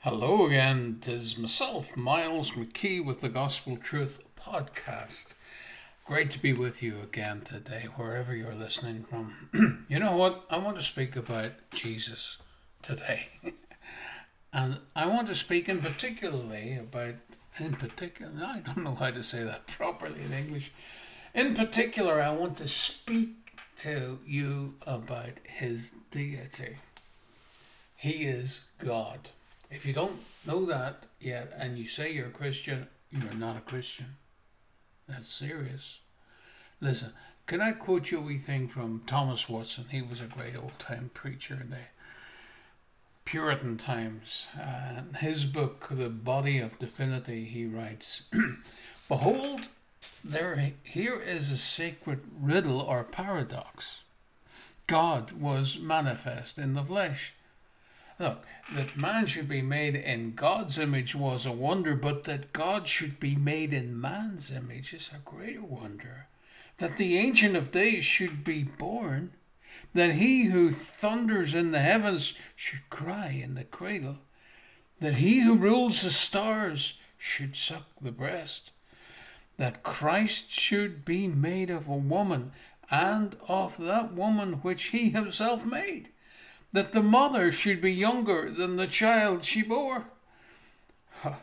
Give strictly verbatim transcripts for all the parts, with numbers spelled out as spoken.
Hello again, tis myself, Miles McKee, with the Gospel Truth Podcast. Great to be with you again today, wherever you're listening from. You know what? I want to speak about Jesus today. And I want to speak in particularly about, in particular, I don't know how to say that properly in English. In particular, I want to speak to you about his deity. He is God. If you don't know that yet and you say you're a Christian, you're not a Christian. That's serious. Listen, can I quote you a wee thing from Thomas Watson? He was a great old-time preacher in the Puritan times. Uh, in his book, The Body of Divinity, he writes, Behold, there here is a sacred riddle or paradox. God was manifest in the flesh. Look, that man should be made in God's image was a wonder, but that God should be made in man's image is a greater wonder. That the Ancient of Days should be born, that he who thunders in the heavens should cry in the cradle, that he who rules the stars should suck the breast, that Christ should be made of a woman, and of that woman which he himself made, that the mother should be younger than the child she bore. Huh.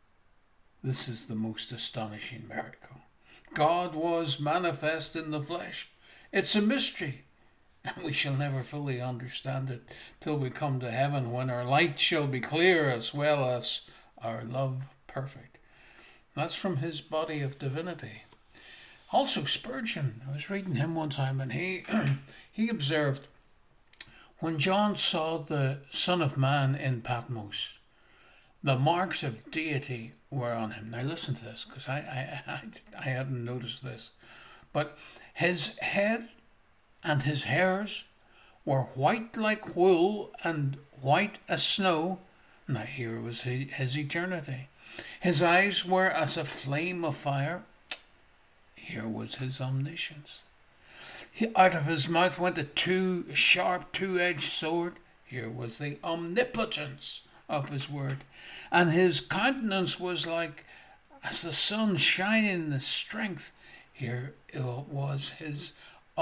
This is the most astonishing miracle. God was manifest in the flesh. It's a mystery, and we shall never fully understand it till we come to heaven, when our light shall be clear as well as our love perfect. That's from his Body of Divinity. Also Spurgeon, I was reading him one time, and he he observed, when John saw the Son of Man in Patmos, the marks of deity were on him. Now listen to this, because I, I, I, I hadn't noticed this. But his head and his hairs were white like wool and white as snow. Now here was his eternity. His eyes were as a flame of fire. Here was his omniscience. Out of his mouth went a two a sharp two-edged sword. Here was the omnipotence of his word. And his countenance was like as the sun shining in his strength. Here it was his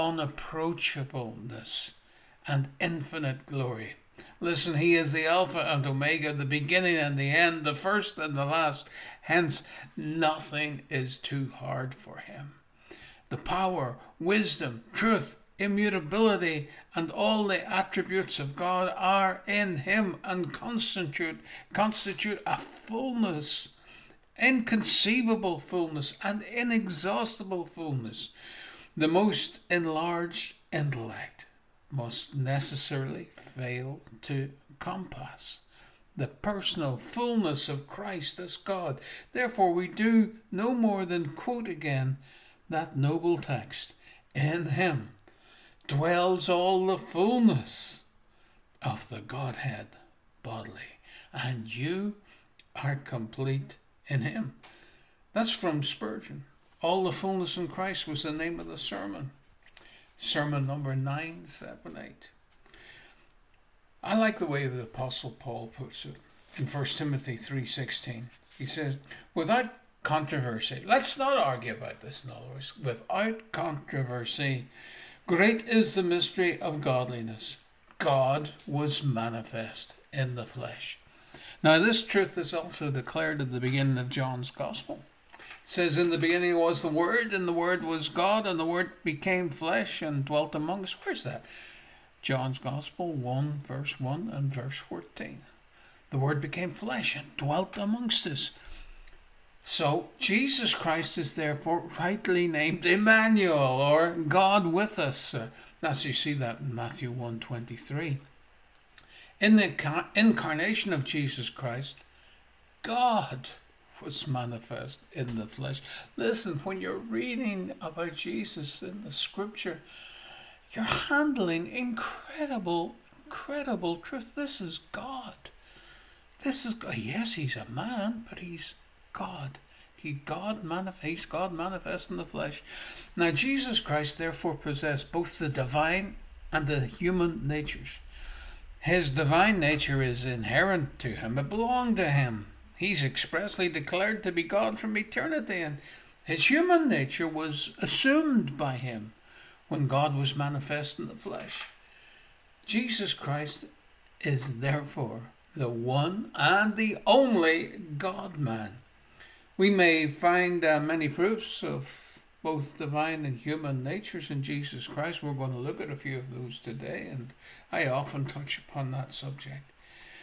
unapproachableness and infinite glory. Listen, he is the Alpha and Omega, the beginning and the end, the first and the last. Hence, nothing is too hard for him. The power, wisdom, truth, immutability, and all the attributes of God are in him and constitute, constitute a fullness, inconceivable fullness, and inexhaustible fullness. The most enlarged intellect must necessarily fail to compass the personal fullness of Christ as God. Therefore, we do no more than quote again that noble text, in him dwells all the fullness of the Godhead bodily, and you are complete in him. That's from Spurgeon. All the fullness in Christ was the name of the sermon. Sermon number nine seventy-eight. I like the way the Apostle Paul puts it in First Timothy three sixteen. He says, without controversy. Let's not argue about this, in other words. Without controversy, great is the mystery of godliness. God was manifest in the flesh. Now, this truth is also declared at the beginning of John's Gospel. It says, in the beginning was the Word, and the Word was God, and the Word became flesh and dwelt among us. Where's that? John's Gospel one, verse one and verse fourteen. The Word became flesh and dwelt amongst us. So, Jesus Christ is therefore rightly named Emmanuel, or God with us. Uh, as you see that in Matthew one twenty-three. In the incarnation of Jesus Christ, God was manifest in the flesh. Listen, when you're reading about Jesus in the scripture, you're handling incredible, incredible truth. This is God. This is God. Yes, he's a man, but he's God. He God manifest, God manifest in the flesh. Now Jesus Christ therefore possessed both the divine and the human natures. His divine nature is inherent to him. It belonged to him. He's expressly declared to be God from eternity, and his human nature was assumed by him when God was manifest in the flesh. Jesus Christ is therefore the one and the only God-man. We may find uh, many proofs of both divine and human natures in Jesus Christ. We're going to look at a few of those today, and I often touch upon that subject.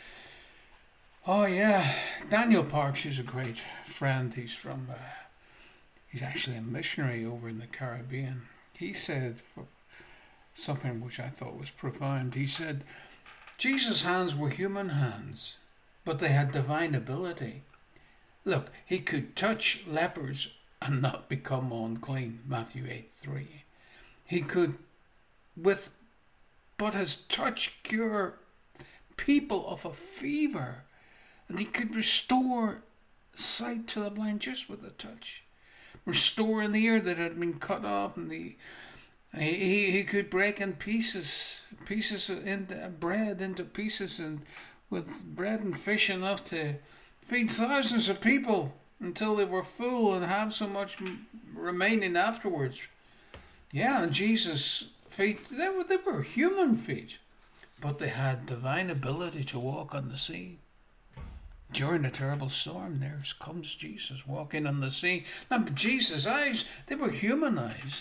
Oh yeah, Daniel Parks is a great friend. He's from, uh, he's actually a missionary over in the Caribbean. He said for something which I thought was profound. He said, Jesus' hands were human hands, but they had divine ability. Look, he could touch lepers and not become unclean, Matthew eight three. He could, with but his touch, cure people of a fever. And he could restore sight to the blind just with a touch. Restore an ear that had been cut off. And the, he, he, he could break in pieces, pieces into bread into pieces, and with bread and fish enough to feed thousands of people until they were full and have so much remaining afterwards. Yeah, and Jesus' feet, they were, they were human feet, but they had divine ability to walk on the sea. During a terrible storm, there comes Jesus walking on the sea. Now, but Jesus' eyes, they were human eyes,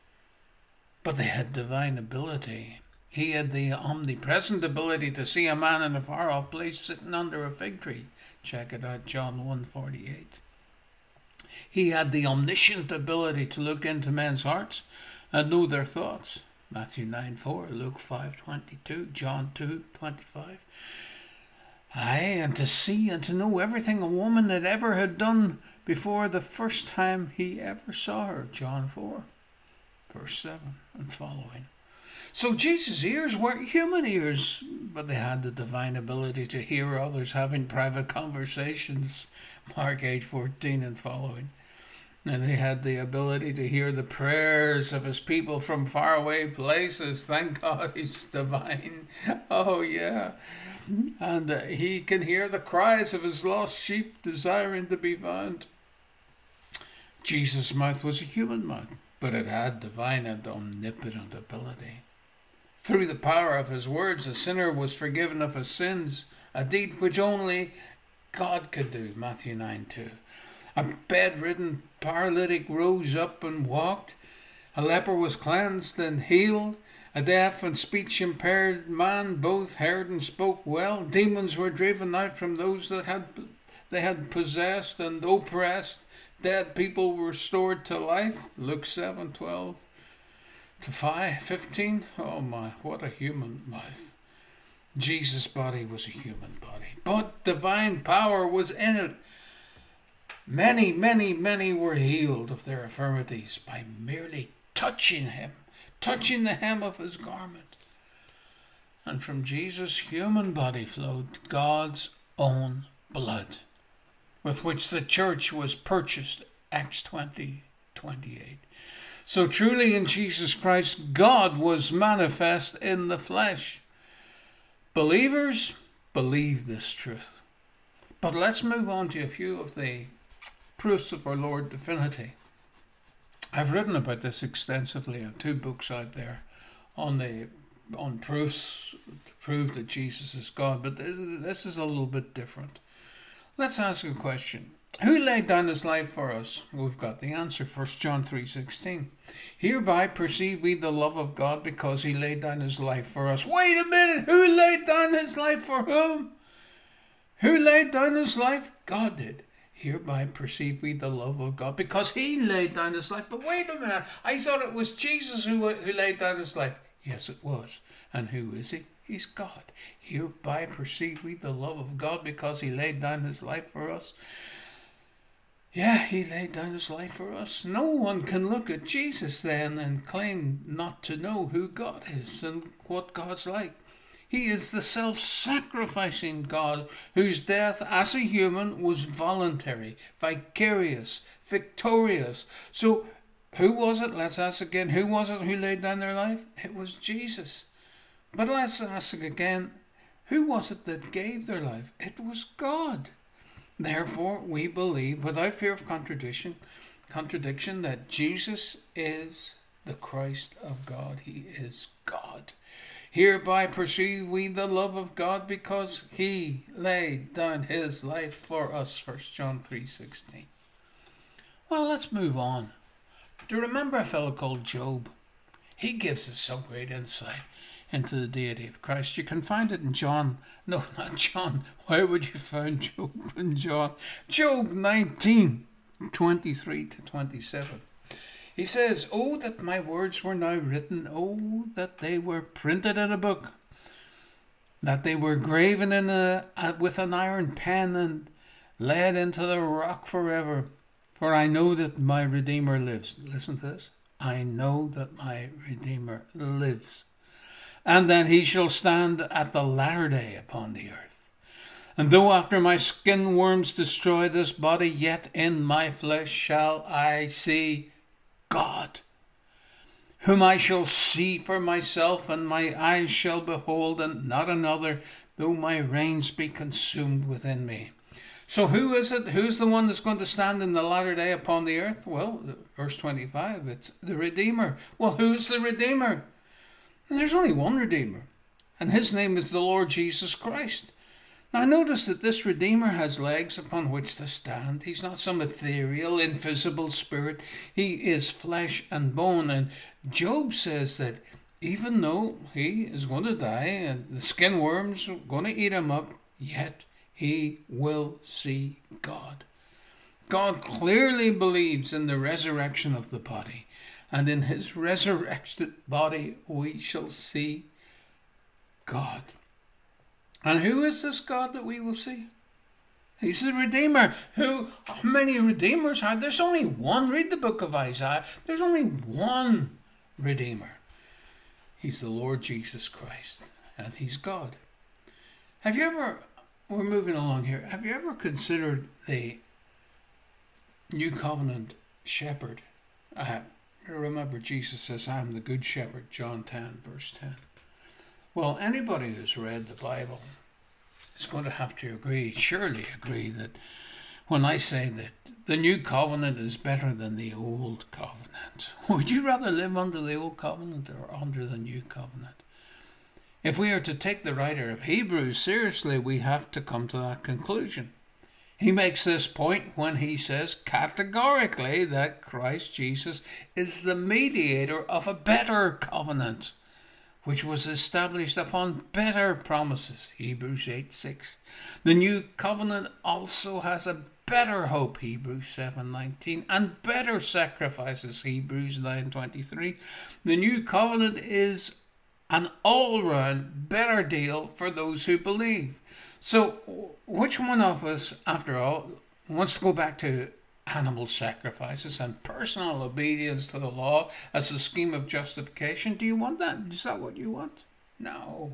but they had divine ability. He had the omnipresent ability to see a man in a far-off place sitting under a fig tree. Check it out, John one forty-eight. He had the omniscient ability to look into men's hearts and know their thoughts. Matthew nine four, Luke five twenty-two, John two twenty-five. Aye, and to see and to know everything a woman had ever had done before the first time he ever saw her. John four, verse seven and following. So Jesus' ears weren't human ears, but they had the divine ability to hear others having private conversations. Mark eight fourteen and following. And he had the ability to hear the prayers of his people from faraway places. Thank God he's divine. Oh yeah. And uh, he can hear the cries of his lost sheep desiring to be found. Jesus' mouth was a human mouth, but it had divine and omnipotent ability. Through the power of his words, a sinner was forgiven of his sins, a deed which only God could do. Matthew nine two. A bedridden paralytic rose up and walked. A leper was cleansed and healed. A deaf and speech impaired man both heard and spoke well. Demons were driven out from those that had they had possessed and oppressed. Dead people were restored to life. Luke seven twelve to five fifteen. Oh my, what a human mouth. Jesus' body was a human body, but divine power was in it. Many, many, many were healed of their infirmities by merely touching him, touching the hem of his garment. And from Jesus' human body flowed God's own blood, with which the church was purchased, Acts twenty twenty-eight. So truly in Jesus Christ, God was manifest in the flesh. Believers, believe this truth. But let's move on to a few of the proofs of our Lord divinity. I've written about this extensively. I have two books out there on the on proofs to prove that Jesus is God, but this is a little bit different. Let's ask a question. Who laid down his life for us? We've got the answer. First John three sixteen. Hereby perceive we the love of God, because he laid down his life for us. Wait a minute. Who laid down his life for whom? Who laid down his life? God did. Hereby perceive we the love of God, because he laid down his life. But wait a minute. I thought it was Jesus who, who laid down his life. Yes, it was. And who is he? He's God. Hereby perceive we the love of God, because he laid down his life for us. Yeah, he laid down his life for us. No one can look at Jesus then and claim not to know who God is and what God's like. He is the self-sacrificing God whose death as a human was voluntary, vicarious, victorious. So who was it? Let's ask again. Who was it who laid down their life? It was Jesus. But let's ask again. Who was it that gave their life? It was God. Therefore, we believe without fear of contradiction, contradiction that Jesus is the Christ of God. He is God. Hereby perceive we the love of God because he laid down his life for us. First John three sixteen. Well, let's move on. Do you remember a fellow called Job? He gives us some great insight into the deity of Christ. You can find it in John. No, not John. Where would you find Job in John? Job nineteen, twenty-three to twenty-seven. He says, "Oh, that my words were now written. Oh, that they were printed in a book. That they were graven in a, uh, with an iron pen and laid into the rock forever. For I know that my Redeemer lives." Listen to this. I know that my Redeemer lives. "And that he shall stand at the latter day upon the earth. And though after my skin worms destroy this body, yet in my flesh shall I see God, whom I shall see for myself, and my eyes shall behold, and not another, though my reins be consumed within me." So who is it? Who's the one that's going to stand in the latter day upon the earth? Well, verse twenty-five, it's the Redeemer. Well, who's the Redeemer? There's only one Redeemer, and his name is the Lord Jesus Christ. Now notice that this Redeemer has legs upon which to stand. He's not some ethereal, invisible spirit. He is flesh and bone. And Job says that even though he is going to die and the skin worms are going to eat him up, yet he will see God. God clearly believes in the resurrection of the body. And in his resurrected body we shall see God. And who is this God that we will see? He's the Redeemer. Who? How many Redeemers are there? There's only one. Read the book of Isaiah. There's only one Redeemer. He's the Lord Jesus Christ. And he's God. Have you ever, we're moving along here, have you ever considered the New Covenant shepherd? Uh, remember Jesus says, "I am the good shepherd," John ten, verse ten. Well, anybody who's read the Bible is going to have to agree, surely agree, that when I say that the New Covenant is better than the Old Covenant, would you rather live under the Old Covenant or under the New Covenant? If we are to take the writer of Hebrews seriously, we have to come to that conclusion. He makes this point when he says categorically that Christ Jesus is the mediator of a better covenant, which was established upon better promises, Hebrews eight six. The new covenant also has a better hope, Hebrews seven nineteen, and better sacrifices, Hebrews nine twenty-three. The new covenant is an all-round better deal for those who believe. So, which one of us, after all, wants to go back to animal sacrifices and personal obedience to the law as a scheme of justification? Do you want that? Is that what you want? No.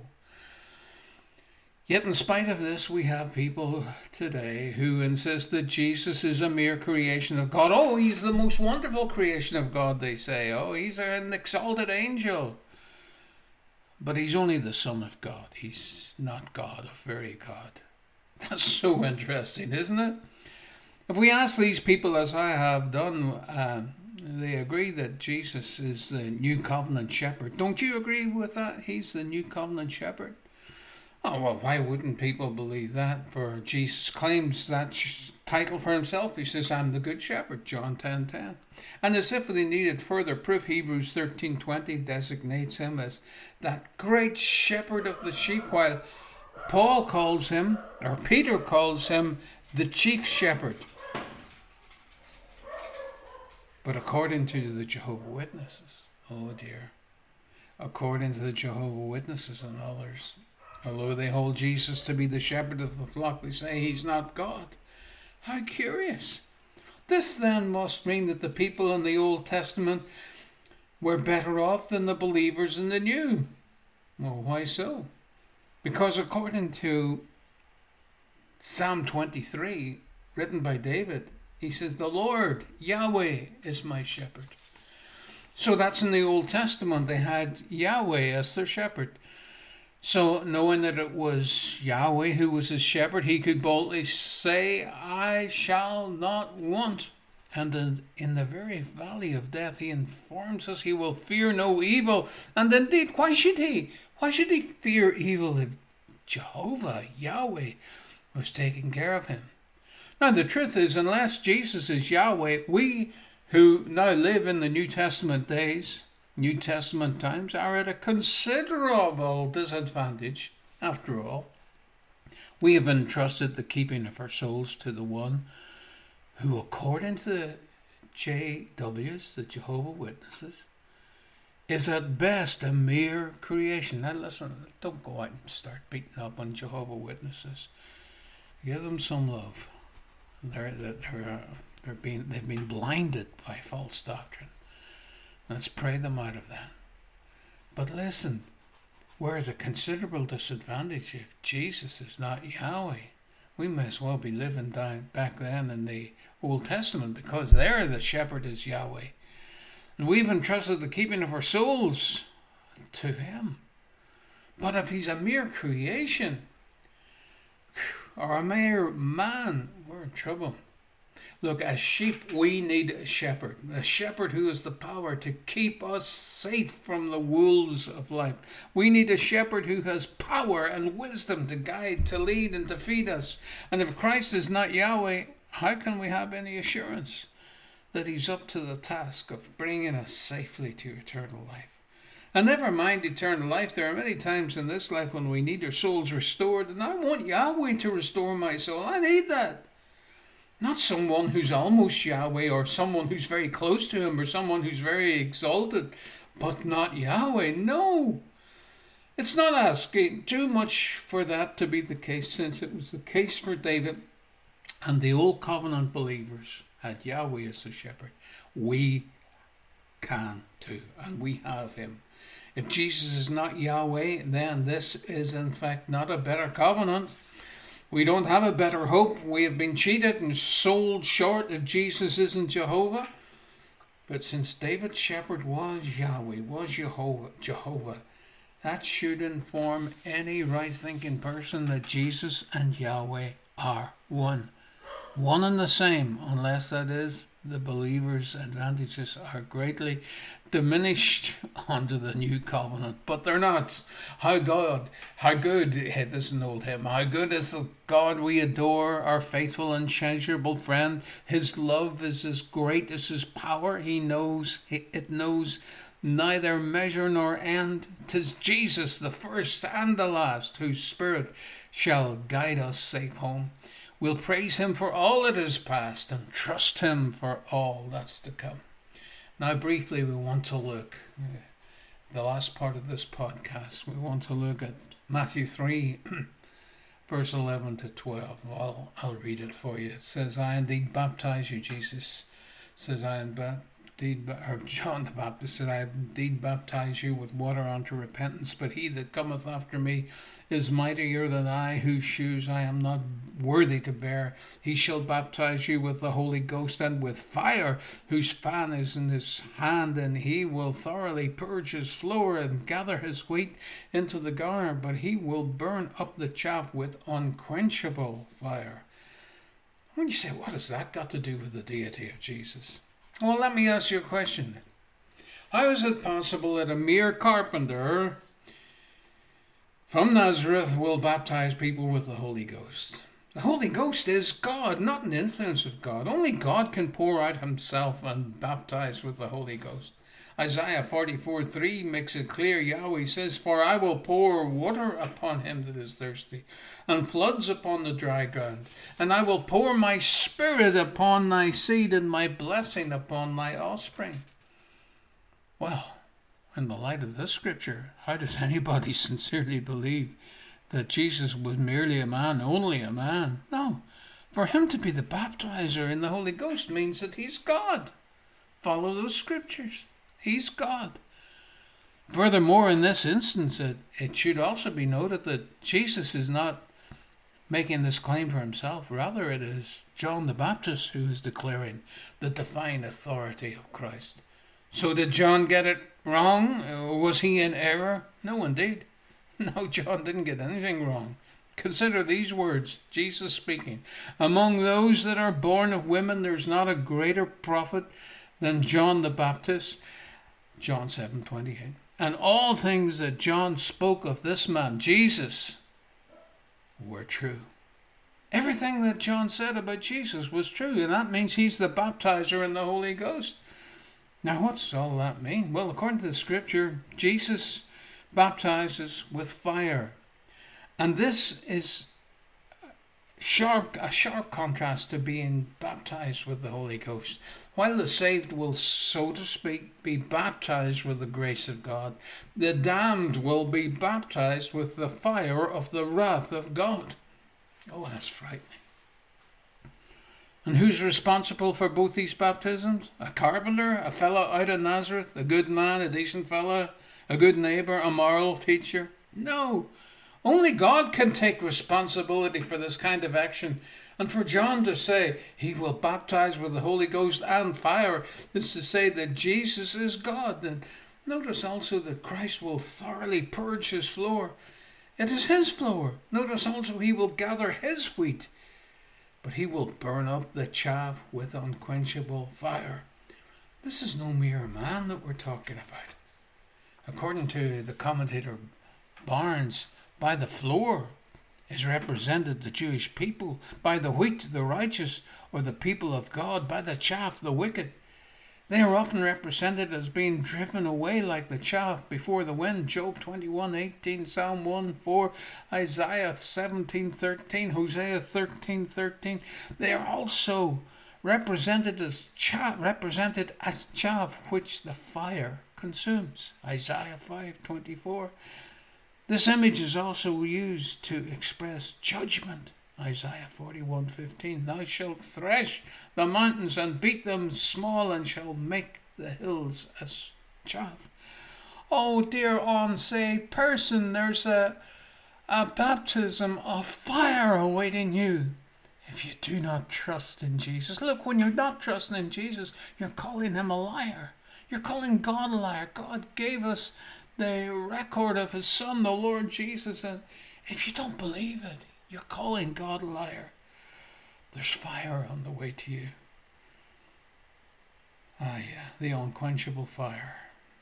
Yet in spite of this, we have people today who insist that Jesus is a mere creation of God. Oh, he's the most wonderful creation of God, they say. Oh, he's an exalted angel. But he's only the Son of God. He's not God, a very God. That's so interesting, isn't it? If we ask these people, as I have done, uh, they agree that Jesus is the New Covenant Shepherd. Don't you agree with that? He's the New Covenant Shepherd? Oh, well, why wouldn't people believe that? For Jesus claims that sh- title for himself. He says, "I'm the Good Shepherd," John ten ten. And as if they needed further proof, Hebrews thirteen twenty designates him as that great shepherd of the sheep, while Paul calls him, or Peter calls him, the chief shepherd. But according to the Jehovah's Witnesses, oh dear, according to the Jehovah's Witnesses and others, although they hold Jesus to be the shepherd of the flock, they say he's not God. How curious. This then must mean that the people in the Old Testament were better off than the believers in the New. Well, why so? Because according to Psalm twenty-three, written by David, he says, "The Lord, Yahweh, is my shepherd." So that's in the Old Testament. They had Yahweh as their shepherd. So, knowing that it was Yahweh who was his shepherd, he could boldly say, I shall not want. And in, in the very valley of death, he informs us he will fear no evil. And indeed, why should he? Why should he fear evil if Jehovah, Yahweh, was taking care of him? Now, the truth is, unless Jesus is Yahweh, we who now live in the New Testament days, New Testament times, are at a considerable disadvantage. After all, we have entrusted the keeping of our souls to the one who, according to the J Ws, the Jehovah Witnesses, is at best a mere creation. Now listen, don't go out and start beating up on Jehovah Witnesses. Give them some love. They're, they're, they're being, they've been blinded by false doctrine. Let's pray them out of that. But listen, we're at a considerable disadvantage if Jesus is not Yahweh. We may as well be living down back then in the Old Testament, because there the shepherd is Yahweh. And we've entrusted the keeping of our souls to him. But if he's a mere creation, or a mere man, we're in trouble. Look, as sheep, we need a shepherd. A shepherd who has the power to keep us safe from the wolves of life. We need a shepherd who has power and wisdom to guide, to lead, and to feed us. And if Christ is not Yahweh, how can we have any assurance that he's up to the task of bringing us safely to eternal life? And never mind eternal life, there are many times in this life when we need our souls restored, and I want Yahweh to restore my soul. I need that. Not someone who's almost Yahweh, or someone who's very close to him, or someone who's very exalted, but not Yahweh. No. It's not asking too much for that to be the case, since it was the case for David and the Old Covenant believers had Yahweh as the shepherd. We can too, and we have him. If Jesus is not Yahweh, then this is in fact not a better covenant. We don't have a better hope. We have been cheated and sold short if Jesus isn't Jehovah. But since David's shepherd was Yahweh, was Jehovah, Jehovah, that should inform any right-thinking person that Jesus and Yahweh are one. One and the same, unless that is the believer's advantages are greatly diminished under the new covenant. But they're not. How God, how good, this is an old hymn, how good is the God we adore, our faithful and treasurable friend. His love is as great as his power. He knows, it knows neither measure nor end. 'Tis Jesus, the first and the last, whose spirit shall guide us safe home. We'll praise him for all that is past and trust him for all that's to come. Now, briefly, we want to look, uh, the last part of this podcast, we want to look at Matthew three, verse eleven to twelve. Well, I'll read it for you. It says, I indeed baptize you, Jesus says, I indeed, or John the Baptist said, I indeed baptize you with water unto repentance, but he that cometh after me is mightier than I, whose shoes I am not worthy to bear. He shall baptize you with the Holy Ghost and with fire, whose fan is in his hand, and he will thoroughly purge his floor and gather his wheat into the garner, but he will burn up the chaff with unquenchable fire. When you say, what has that got to do with the deity of Jesus? Well, let me ask you a question. How is it possible that a mere carpenter from Nazareth will baptize people with the Holy Ghost? The Holy Ghost is God, not an influence of God. Only God can pour out himself and baptize with the Holy Ghost. Isaiah forty-four three makes it clear. Yahweh says, for I will pour water upon him that is thirsty, and floods upon the dry ground. And I will pour my spirit upon thy seed, and my blessing upon thy offspring. Well, in the light of this scripture, how does anybody sincerely believe that Jesus was merely a man, only a man? No. For him to be the baptizer in the Holy Ghost means that he's God. Follow those scriptures. He's God. Furthermore, in this instance, it, it should also be noted that Jesus is not making this claim for himself. Rather, it is John the Baptist who is declaring the divine authority of Christ. So did John get it wrong? Was he in error? No, indeed. No, John didn't get anything wrong. Consider these words, Jesus speaking. Among those that are born of women, there's not a greater prophet than John the Baptist. John seven twenty-eight. And all things that John spoke of this man, Jesus, were true. Everything that John said about Jesus was true, and that means he's the baptizer in the Holy Ghost. Now, what does all that mean? Well, according to the scripture, Jesus baptizes with fire. And this is sharp, a sharp contrast to being baptized with the Holy Ghost. While the saved will, so to speak, be baptized with the grace of God, the damned will be baptized with the fire of the wrath of God. Oh, that's frightening. And who's responsible for both these baptisms? A carpenter, a fellow out of Nazareth, a good man, a decent fellow, a good neighbour, a moral teacher? No. Only God can take responsibility for this kind of action. And for John to say he will baptize with the Holy Ghost and fire is to say that Jesus is God. And notice also that Christ will thoroughly purge his floor. It is his floor. Notice also he will gather his wheat, but he will burn up the chaff with unquenchable fire. This is no mere man that we're talking about. According to the commentator Barnes, by the floor is represented the Jewish people, by the wheat the righteous or the people of God, by the chaff the wicked. They are often represented as being driven away like the chaff before the wind. Job twenty-one eighteen, Psalm one four, Isaiah seventeen thirteen, Hosea thirteen thirteen. They are also represented as chaff, represented as chaff which the fire consumes. Isaiah five twenty-four. This image is also used to express judgment. Isaiah forty-one fifteen. Thou shalt thresh the mountains and beat them small, and shall make the hills as chaff. Oh, dear unsaved person, there's a, a baptism of fire awaiting you if you do not trust in Jesus. Look, when you're not trusting in Jesus, you're calling him a liar. You're calling God a liar. God gave us the record of his Son, the Lord Jesus, and if you don't believe it, you're calling God a liar. There's fire on the way to you. Ah, yeah, the unquenchable fire.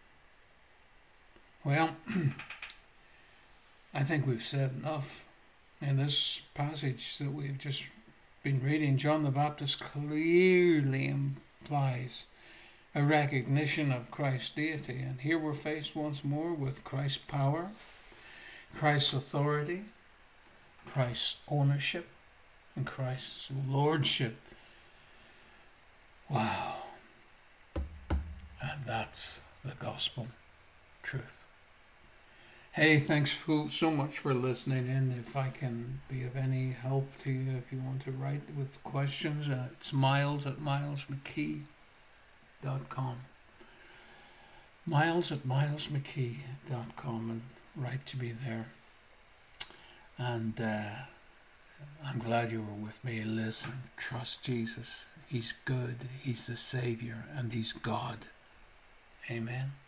Well, I think we've said enough in this passage that we've just been reading. John the Baptist clearly implies a recognition of Christ's deity. And here we're faced once more with Christ's power, Christ's authority, Christ's ownership, and Christ's lordship. Wow. And that's the gospel truth. Hey, thanks so much for listening in. If I can be of any help to you, if you want to write with questions, uh, it's miles at miles mckee dot com. Miles at miles mckee dot com, and write to me there. And uh, I'm glad you were with me. Listen, trust Jesus. He's good. He's the Savior, and he's God. Amen.